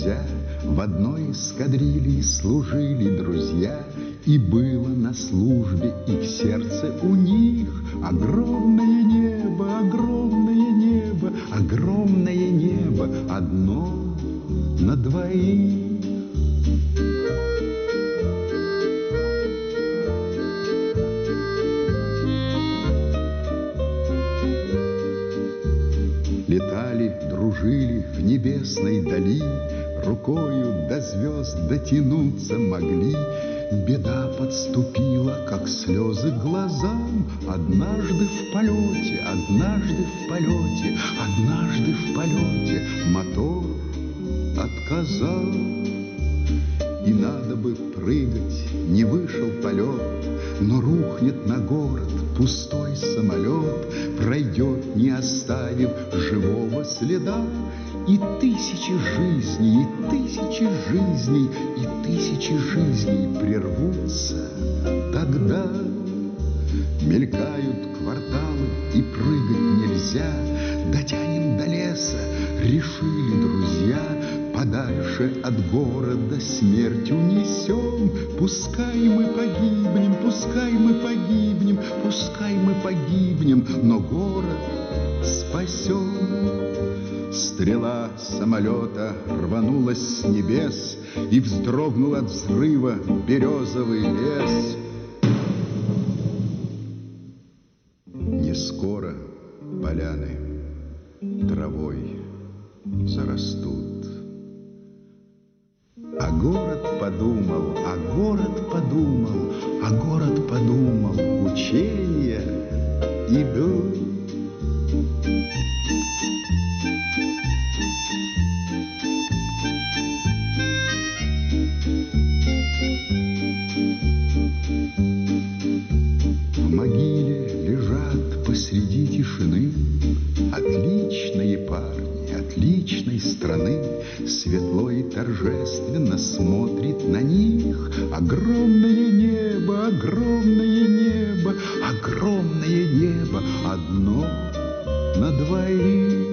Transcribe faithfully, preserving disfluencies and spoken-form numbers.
вся, в одной эскадрилье служили друзья, и было на службе их сердце у них огромное небо, огромное небо, огромное небо, одно на двоих. Летали, дружили в небесной дали, рукою до звезд дотянуться могли. Беда подступила, как слезы к глазам. Однажды в полете, однажды в полете, однажды в полете мотор отказал. И надо бы прыгать, не вышел полет, но рухнет на город пустой самолет, пройдет, не оставив живого следа. И тысячи жизней, и тысячи жизней, и тысячи жизней прервутся тогда. Мелькают кварталы, и прыгать нельзя. Дотянем до леса, решили друзья. Подальше от города смерть унесем. Пускай мы погибнем, пускай мы погибнем, пускай мы погибнем, но город спасем. Стрела самолета рванулась с небес, и вздрогнул от взрыва березовый лес. Не скоро поляны травой зарастут. А город подумал, а город подумал, а город подумал, учения идут. В могиле лежат посреди тишины отличные парни, отличной страны. Светло и торжественно смотрит на них огромное небо, огромное небо, огромное небо, одно на двоих.